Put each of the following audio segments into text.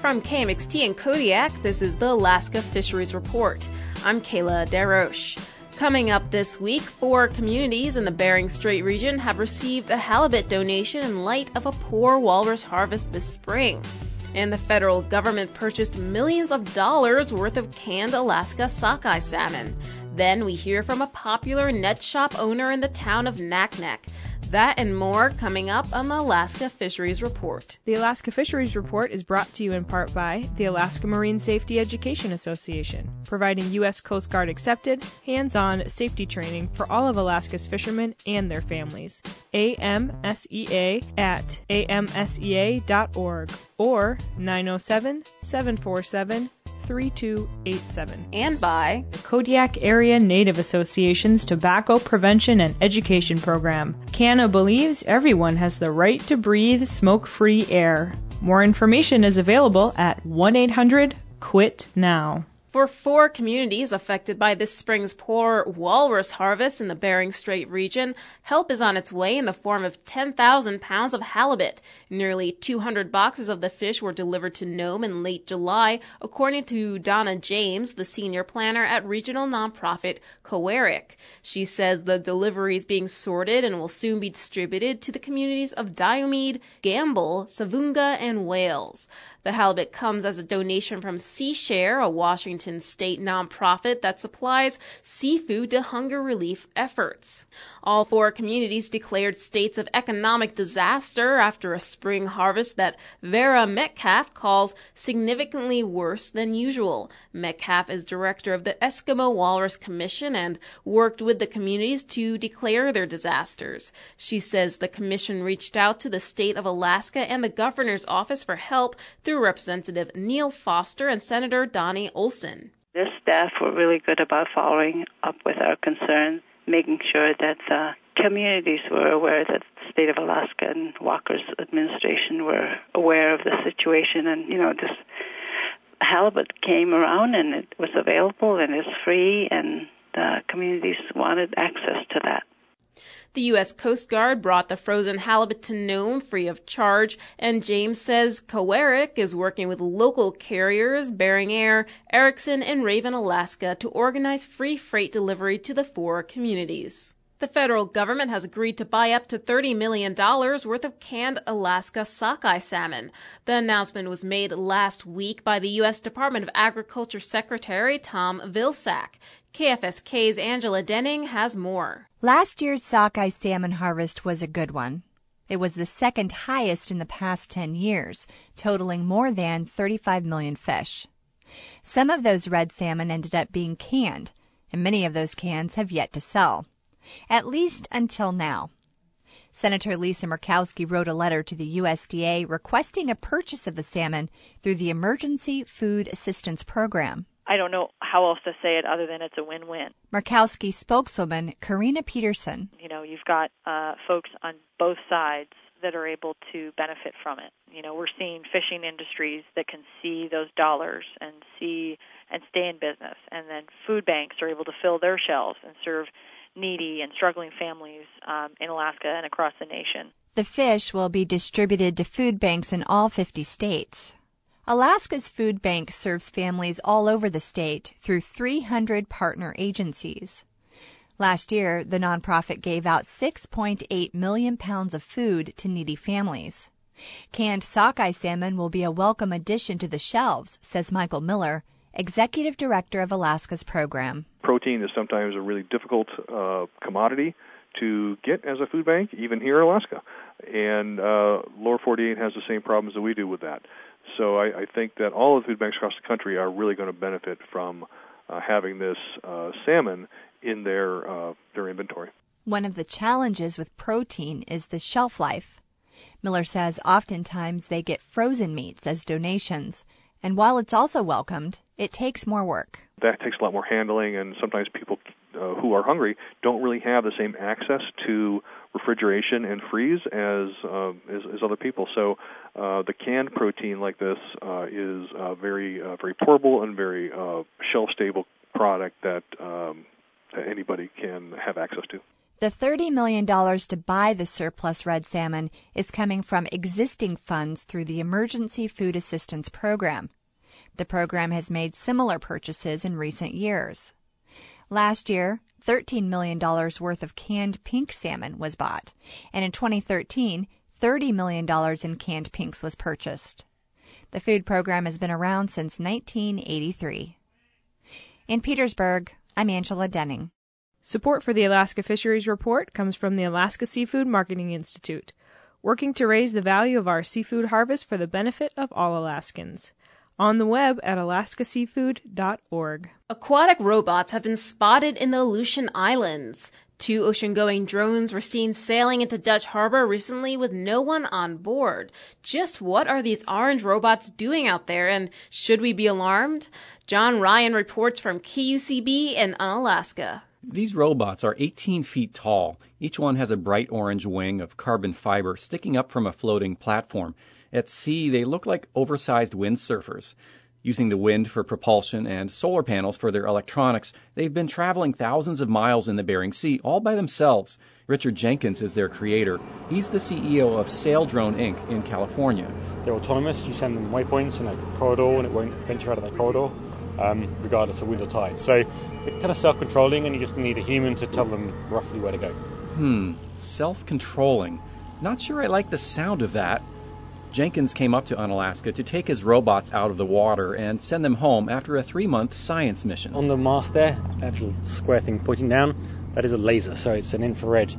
From KMXT in Kodiak, this is the Alaska Fisheries Report. I'm Kayla DeRoche. Coming up this week, 4 communities in the Bering Strait region have received a halibut donation in light of a poor walrus harvest this spring. And the federal government purchased millions of dollars worth of canned Alaska sockeye salmon. Then we hear from a popular net shop owner in the town of Naknek. That and more coming up on the Alaska Fisheries Report. The Alaska Fisheries Report is brought to you in part by the Alaska Marine Safety Education Association, providing U.S. Coast Guard accepted, hands-on safety training for all of Alaska's fishermen and their families. AMSEA at amsea.org or 907-747-3287. And by the Kodiak Area Native Association's Tobacco Prevention and Education Program. CANA believes everyone has the right to breathe smoke-free air. More information is available at 1-800-QUIT-NOW. For 4 communities affected by this spring's poor walrus harvest in the Bering Strait region, help is on its way in the form of 10,000 pounds of halibut. Nearly 200 boxes of the fish were delivered to Nome in late July, according to Donna James, the senior planner at regional nonprofit Coeric. She says the delivery is being sorted and will soon be distributed to the communities of Diomede, Gamble, Savunga, and Wales. The halibut comes as a donation from SeaShare, a Washington state nonprofit that supplies seafood to hunger relief efforts. All 4 communities declared states of economic disaster after a spring harvest that Vera Metcalf calls significantly worse than usual. Metcalf is director of the Eskimo Walrus Commission and worked with the communities to declare their disasters. She says the commission reached out to the state of Alaska and the governor's office for help through Representative Neil Foster and Senator Donnie Olson. Their staff were really good about following up with our concerns, making sure that the communities were aware that the state of Alaska and Walker's administration were aware of the situation. And, this halibut came around and it was available and it's free, and the communities wanted access to that. The U.S. Coast Guard brought the frozen halibut to Nome free of charge, and James says Coeric is working with local carriers, Bering Air, Erickson, and Raven, Alaska, to organize free freight delivery to the 4 communities. The federal government has agreed to buy up to $30 million worth of canned Alaska sockeye salmon. The announcement was made last week by the U.S. Department of Agriculture Secretary Tom Vilsack. KFSK's Angela Denning has more. Last year's sockeye salmon harvest was a good one. It was the second highest in the past 10 years, totaling more than 35 million fish. Some of those red salmon ended up being canned, and many of those cans have yet to sell, at least until now. Senator Lisa Murkowski wrote a letter to the USDA requesting a purchase of the salmon through the Emergency Food Assistance Program. I don't know how else to say it other than it's a win-win. Murkowski spokeswoman Karina Peterson. You've got folks on both sides that are able to benefit from it. We're seeing fishing industries that can see those dollars and stay in business. And then food banks are able to fill their shelves and serve needy and struggling families in Alaska and across the nation. The fish will be distributed to food banks in all 50 states. Alaska's food bank serves families all over the state through 300 partner agencies. Last year, the nonprofit gave out 6.8 million pounds of food to needy families. Canned sockeye salmon will be a welcome addition to the shelves, says Michael Miller, Executive Director of Alaska's program. Protein is sometimes a really difficult commodity to get as a food bank, even here in Alaska. And Lower 48 has the same problems that we do with that. So I think that all of the food banks across the country are really going to benefit from having this salmon in their inventory. One of the challenges with protein is the shelf life. Miller says oftentimes they get frozen meats as donations, and while it's also welcomed, it takes more work. That takes a lot more handling, and sometimes people who are hungry don't really have the same access to refrigeration and freeze as other people. So the canned protein like this is a very portable and very shelf-stable product that anybody can have access to. The $30 million to buy the surplus red salmon is coming from existing funds through the Emergency Food Assistance Program. The program has made similar purchases in recent years. Last year, $13 million worth of canned pink salmon was bought, and in 2013, $30 million in canned pinks was purchased. The food program has been around since 1983. In Petersburg, I'm Angela Denning. Support for the Alaska Fisheries Report comes from the Alaska Seafood Marketing Institute, working to raise the value of our seafood harvest for the benefit of all Alaskans. On the web at alaskaseafood.org. Aquatic robots have been spotted in the Aleutian Islands. 2 ocean-going drones were seen sailing into Dutch Harbor recently with no one on board. Just what are these orange robots doing out there, and should we be alarmed? John Ryan reports from KUCB in Unalaska. These robots are 18 feet tall. Each one has a bright orange wing of carbon fiber sticking up from a floating platform. At sea, they look like oversized windsurfers. Using the wind for propulsion and solar panels for their electronics, they've been traveling thousands of miles in the Bering Sea all by themselves. Richard Jenkins is their creator. He's the CEO of Saildrone Inc. in California. They're autonomous. You send them waypoints in a corridor and it won't venture out of that corridor, regardless of wind or tide. So they're kind of self-controlling, and you just need a human to tell them roughly where to go. Self-controlling. Not sure I like the sound of that. Jenkins came up to Unalaska to take his robots out of the water and send them home after a 3-month science mission. On the mast there, that little square thing pointing down, that is a laser, so it's an infrared,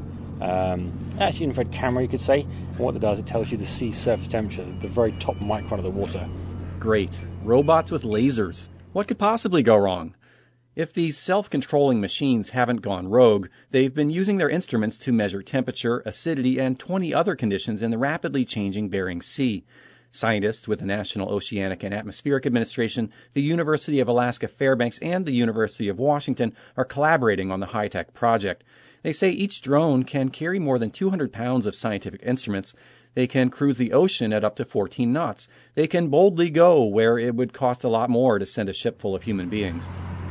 actually infrared camera, you could say. And what it does, it tells you the sea surface temperature, the very top micron of the water. Great. Robots with lasers. What could possibly go wrong? If these self-controlling machines haven't gone rogue, they've been using their instruments to measure temperature, acidity, and 20 other conditions in the rapidly changing Bering Sea. Scientists with the National Oceanic and Atmospheric Administration, the University of Alaska Fairbanks, and the University of Washington are collaborating on the high-tech project. They say each drone can carry more than 200 pounds of scientific instruments. They can cruise the ocean at up to 14 knots. They can boldly go where it would cost a lot more to send a ship full of human beings.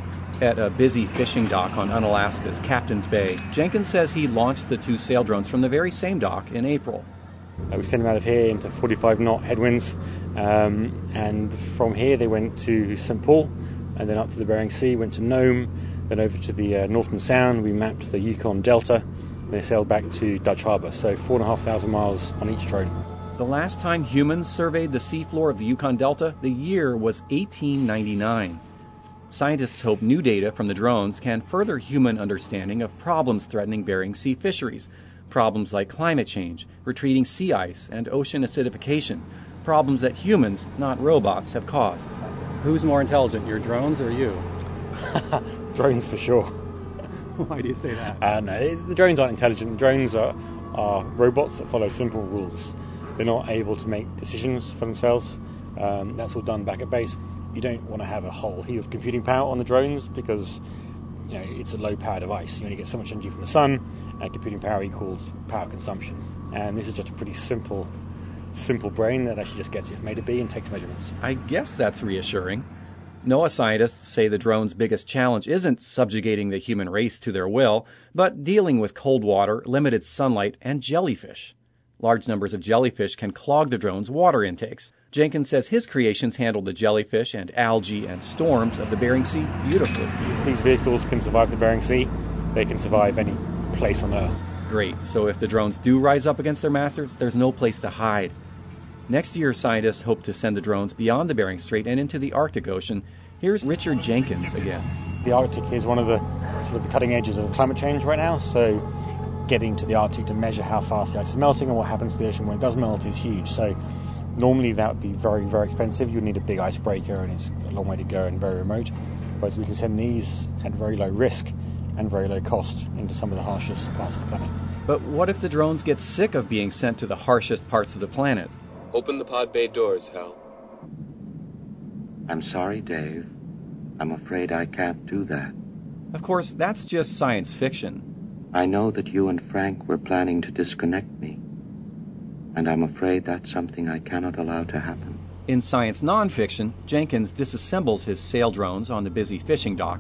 At a busy fishing dock on Unalaska's Captain's Bay, Jenkins says he launched the 2 Saildrones from the very same dock in April. We sent them out of here into 45-knot headwinds, and from here they went to St. Paul, and then up to the Bering Sea, went to Nome, then over to the Northern Sound. We mapped the Yukon Delta, and they sailed back to Dutch Harbor, so 4,500 miles on each drone. The last time humans surveyed the seafloor of the Yukon Delta, the year was 1899. Scientists hope new data from the drones can further human understanding of problems threatening Bering Sea fisheries. Problems like climate change, retreating sea ice, and ocean acidification. Problems that humans, not robots, have caused. Who's more intelligent, your drones or you? Drones for sure. Why do you say that? No, the drones aren't intelligent. The drones are robots that follow simple rules. They're not able to make decisions for themselves. That's all done back at base. You don't want to have a whole heap of computing power on the drones because it's a low-power device. You only get so much energy from the sun, and computing power equals power consumption. And this is just a pretty simple brain that actually just gets it from A to B and takes measurements. I guess that's reassuring. NOAA scientists say the drone's biggest challenge isn't subjugating the human race to their will, but dealing with cold water, limited sunlight, and jellyfish. Large numbers of jellyfish can clog the drone's water intakes. Jenkins says his creations handle the jellyfish and algae and storms of the Bering Sea beautifully. If these vehicles can survive the Bering Sea, they can survive any place on Earth. Great. So if the drones do rise up against their masters, there's no place to hide. Next year, scientists hope to send the drones beyond the Bering Strait and into the Arctic Ocean. Here's Richard Jenkins again. The Arctic is one of the cutting edges of climate change right now, so getting to the Arctic to measure how fast the ice is melting and what happens to the ocean when it does melt is huge. So normally that would be very, very expensive. You would need a big icebreaker, and it's a long way to go and very remote. Whereas we can send these at very low risk and very low cost into some of the harshest parts of the planet. But what if the drones get sick of being sent to the harshest parts of the planet? Open the pod bay doors, Hal. I'm sorry, Dave. I'm afraid I can't do that. Of course, that's just science fiction. I know that you and Frank were planning to disconnect me, and I'm afraid that's something I cannot allow to happen. In science nonfiction, Jenkins disassembles his sail drones on the busy fishing dock.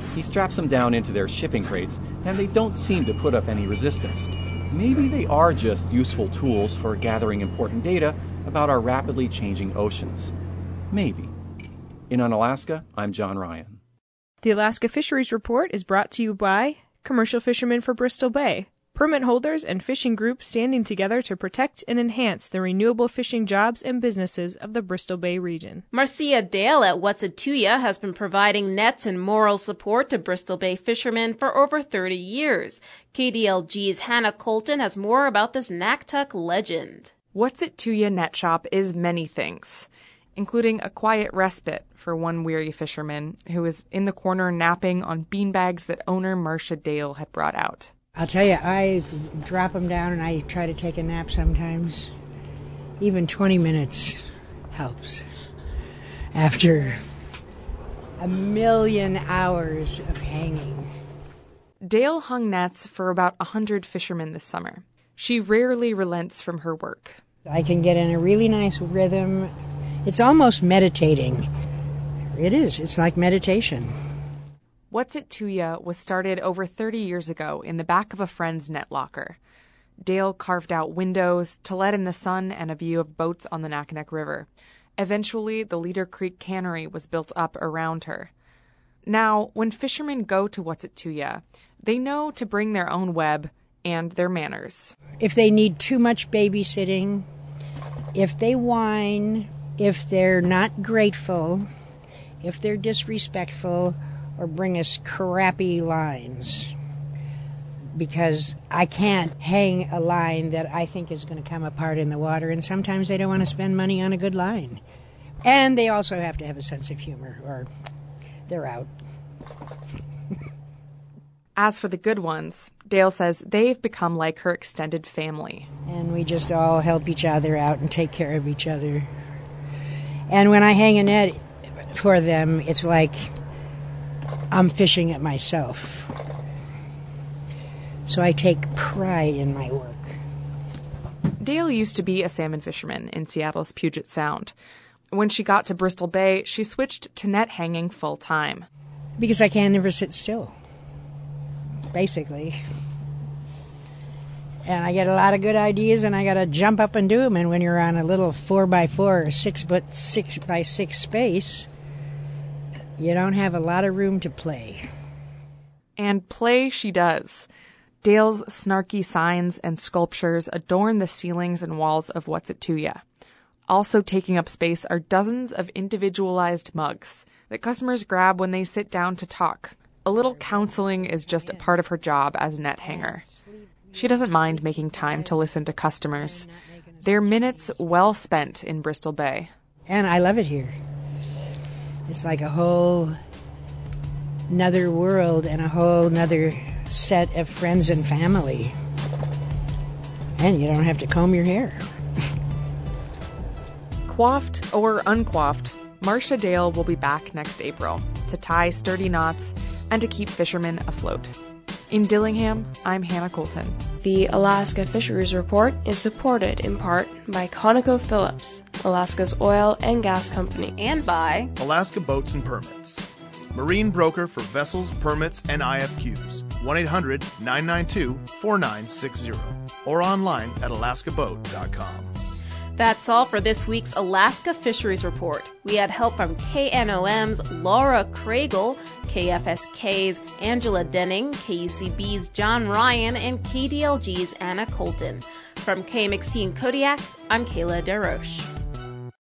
He straps them down into their shipping crates, and they don't seem to put up any resistance. Maybe they are just useful tools for gathering important data about our rapidly changing oceans. Maybe. In Unalaska, I'm John Ryan. The Alaska Fisheries Report is brought to you by Commercial Fishermen for Bristol Bay, permit holders and fishing groups standing together to protect and enhance the renewable fishing jobs and businesses of the Bristol Bay region. Marcia Dale at Wet'suwet'en has been providing nets and moral support to Bristol Bay fishermen for over 30 years. KDLG's Hannah Colton has more about this Naktuk legend. Wet'suwet'en Net Shop is many things, including a quiet respite for one weary fisherman who is in the corner napping on beanbags that owner Marcia Dale had brought out. I'll tell you, I drop them down and I try to take a nap sometimes. Even 20 minutes helps. After a million hours of hanging. Dale hung nets for about 100 fishermen this summer. She rarely relents from her work. I can get in a really nice rhythm. It's almost meditating. It is. It's like meditation. Wet'suwet'en was started over 30 years ago in the back of a friend's net locker. Dale carved out windows to let in the sun and a view of boats on the Naknek River. Eventually, the Leader Creek Cannery was built up around her. Now, when fishermen go to Wet'suwet'en, they know to bring their own web and their manners. If they need too much babysitting, if they whine, if they're not grateful, if they're disrespectful, or bring us crappy lines, because I can't hang a line that I think is going to come apart in the water, and sometimes they don't want to spend money on a good line. And they also have to have a sense of humor, or they're out. As for the good ones, Dale says they've become like her extended family. And we just all help each other out and take care of each other. And when I hang a net for them, it's like I'm fishing it myself. So I take pride in my work. Dale used to be a salmon fisherman in Seattle's Puget Sound. When she got to Bristol Bay, she switched to net hanging full time. Because I can never sit still, basically. And I get a lot of good ideas, and I got to jump up and do them. And when you're on a little 4x4 or 6x6 space, you don't have a lot of room to play. And play she does. Dale's snarky signs and sculptures adorn the ceilings and walls of Wet'suwet'en. Also taking up space are dozens of individualized mugs that customers grab when they sit down to talk. A little counseling is just a part of her job as net hanger. She doesn't mind making time to listen to customers. They're minutes well spent in Bristol Bay. And I love it here. It's like a whole nother world and a whole nother set of friends and family. And you don't have to comb your hair. Coiffed or uncoiffed, Marcia Dale will be back next April to tie sturdy knots and to keep fishermen afloat. In Dillingham, I'm Hannah Colton. The Alaska Fisheries Report is supported in part by ConocoPhillips, Alaska's oil and gas company, and by Alaska Boats and Permits, marine broker for vessels, permits, and IFQs. 1-800-992-4960 or online at alaskaboat.com. That's all for this week's Alaska Fisheries Report. We had help from KNOM's Laura Craigle, KFSK's Angela Denning, KUCB's John Ryan, and KDLG's Anna Colton. From KMXT in Kodiak, I'm Kayla DeRoche.